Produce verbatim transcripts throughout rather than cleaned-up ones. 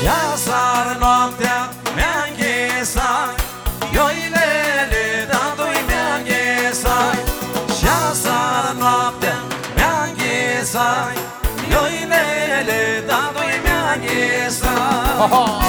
Ia sară noaptea, mi-a înghețat ioilele, da-doi mi-a înghețat. Ia sară noaptea, mi-a înghețat ioilele, da-doi mi-a înghețat.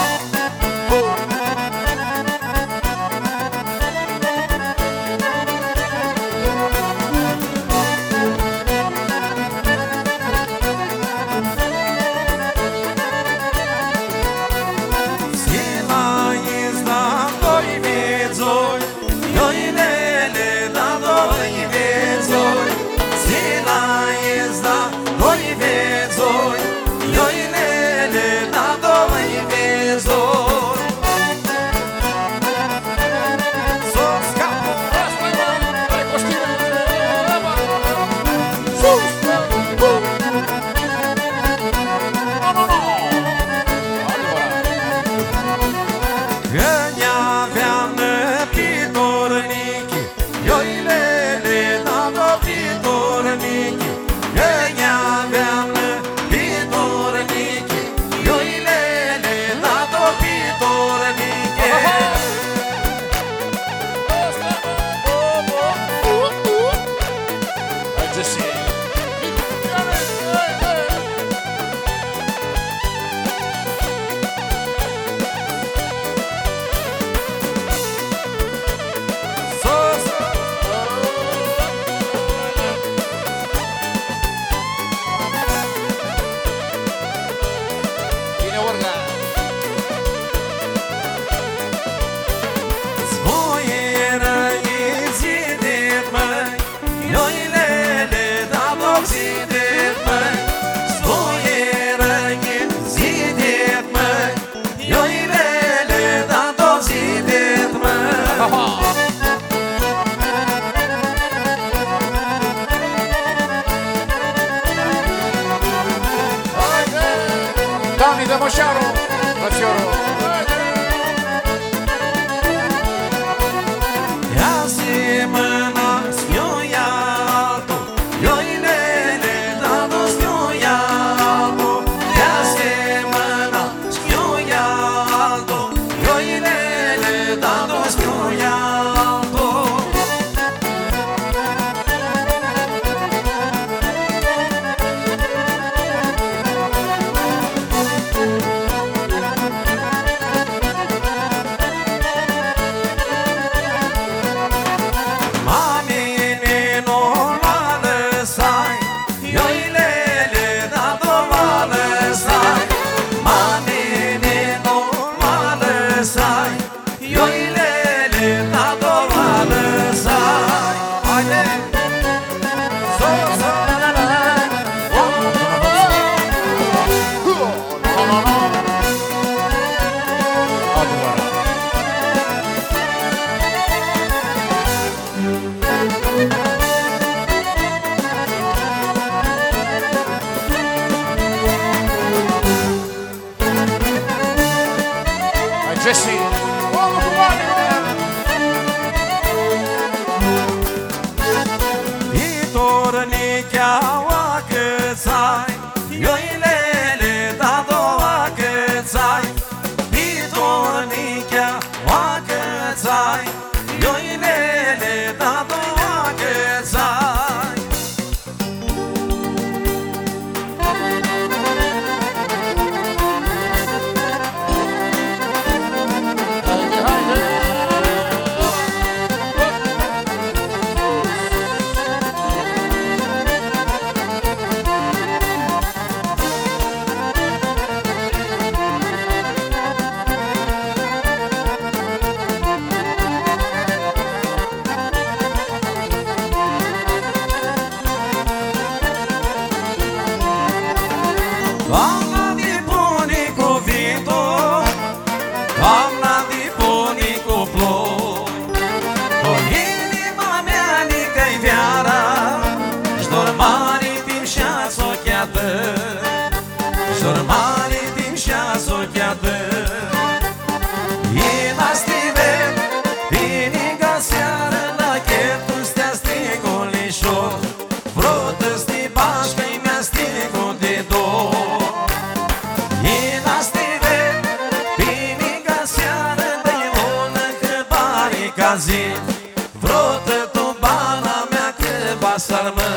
pasar mă.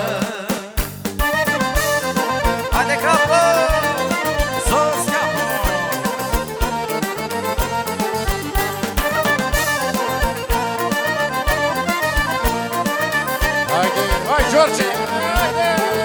Haide capă! Sus capă! Haide, hai George! Haide!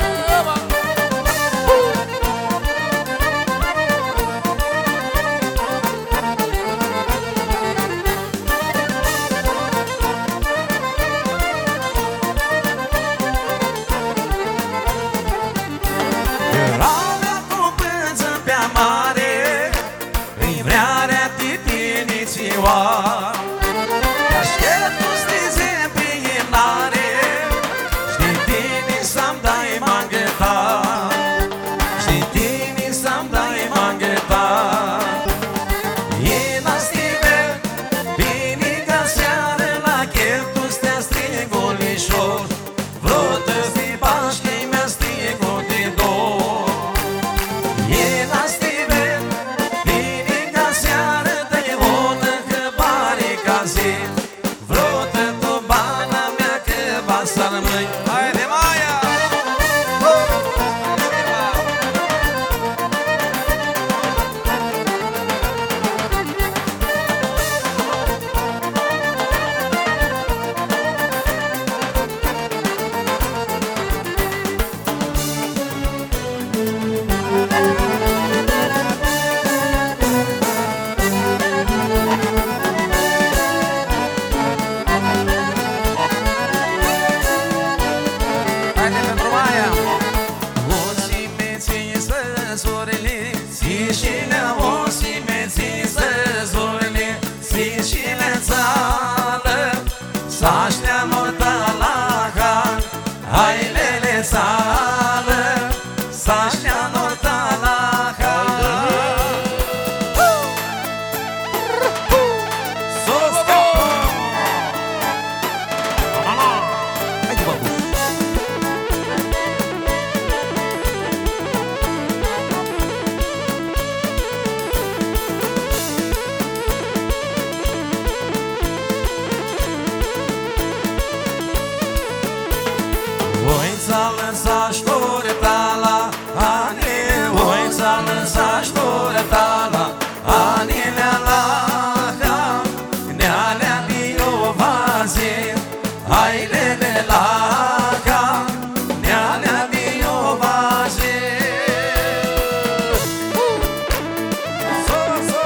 Așteptul stize prin mare, știi tine să-mi dai mangheta, știi tine să-mi dai mangheta. E la stive, bine ca seară la cheftul stea strigolișor, vreo-te-ți de Paști mi-a strigot de dor. E la stive, bine ca seară de vonă că pare ca zi, vreo-te tu bana mea că va să-l mâi. Haide Maia! Haide pentru Maia! O si meții să zorile, si și le o si meții să zorile, si și le țală, s-aștea mortala ca, hai lele țală, s-aștea mortala ca. Sus capă! Haide babuș! Voi ți-a lăsat ștortala, ane, voi ți-a lăsat ștortala, anele la ca, nealea biovaze, hai lele la ca, nealea biovaze. Sus, sus!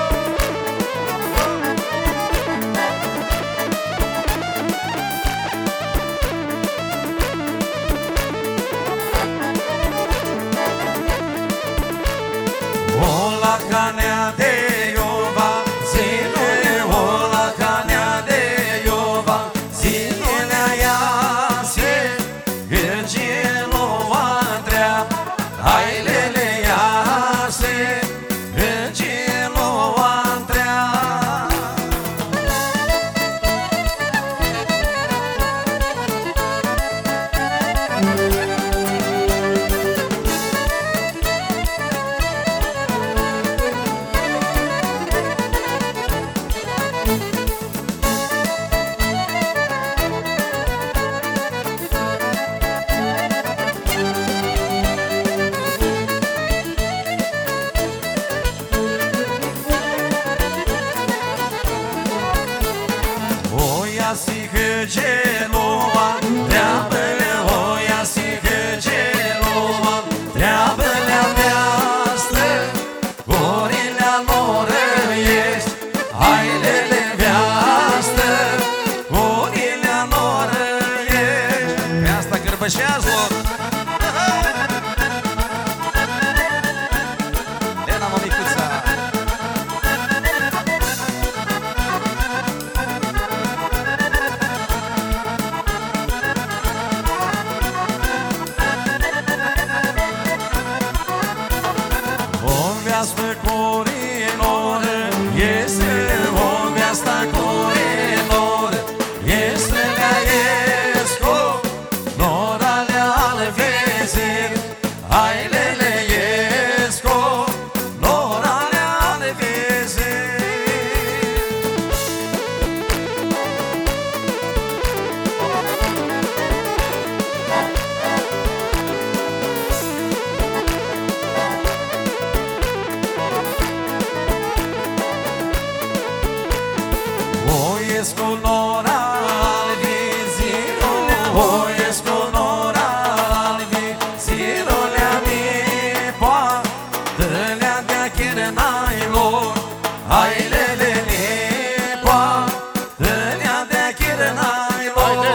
Voiesc onora albi, zilolea mi poa, dălea de-a chirnailor, hai lelele poa, dălea de-a chirnailor.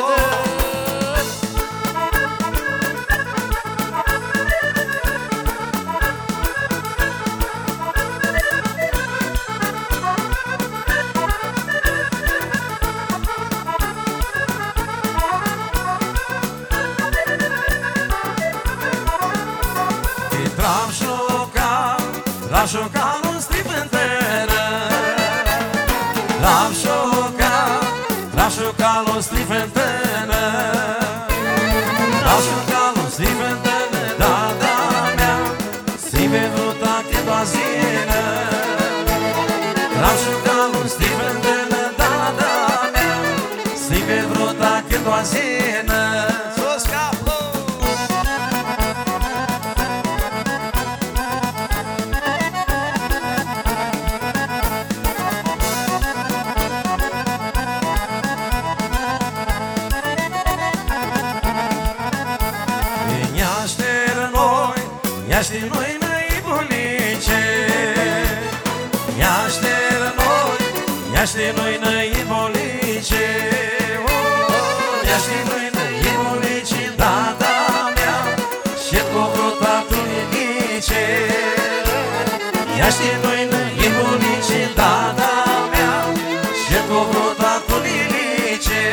L-am șocat, nu strip în tără. L-am șocat, l-am șocat, nu strip în tără. L-am șocat, nu strip în tără, da, da, mea, stripe vruta că doa zină. L-am șocat, nu strip în tără, da, da, mea, stripe vruta că doa zină. Iaște noi năibulice, Iaște noi, Iaște noi năibulice, Iaște noi năibulice, da, da, mea, și cu vrutatul inice. Iaște noi năibulice, da, da, mea, și cu vrutatul inice.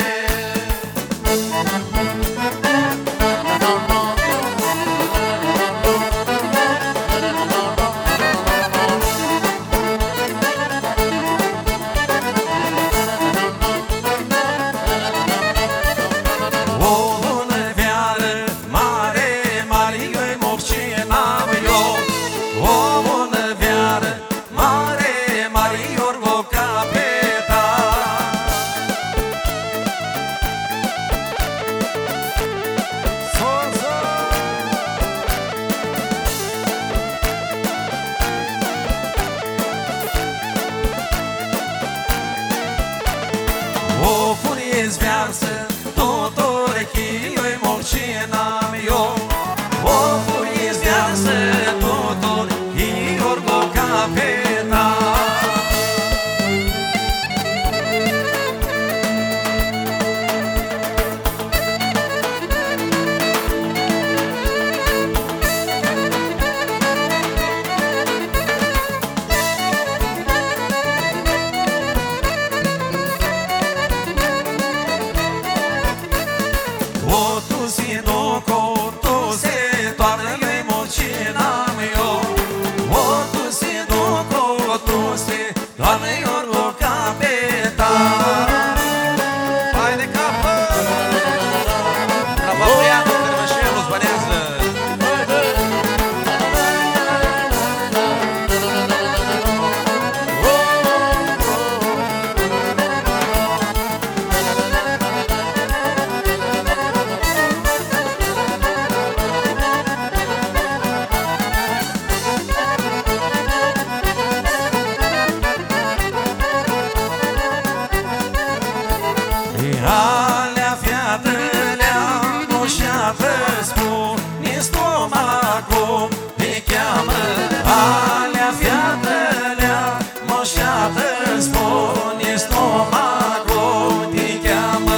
O furie zvearsă, tot orechii, eu-i mocina mea. O furie zvearsă, tot orechii, orgo capeta. O tu si doco, tu se toarnă, eu-i mocina mea. O tu si doco, tu se toarnă, eu-orgo capeta. Hai de capă! Bravo-ianu, Tărmășelu, zbănează! Alea fiatălea, moșeată spune stomacul, te cheamă. Alea fiatălea, moșeată spune stomacul, te cheamă.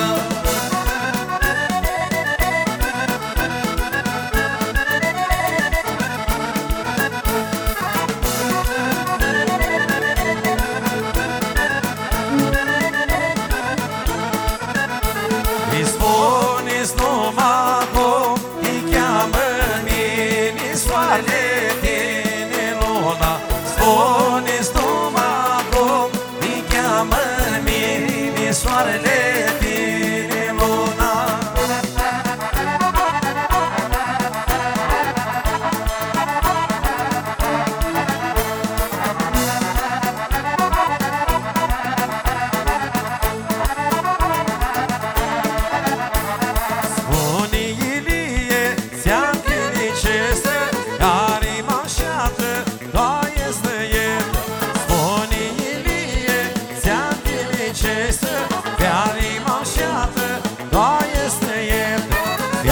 Îi spune stomacul, îi cheamă mine soare tine luna. Spune stomacul, îi cheamă mine soarele tine luna.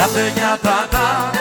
Tată, ia tata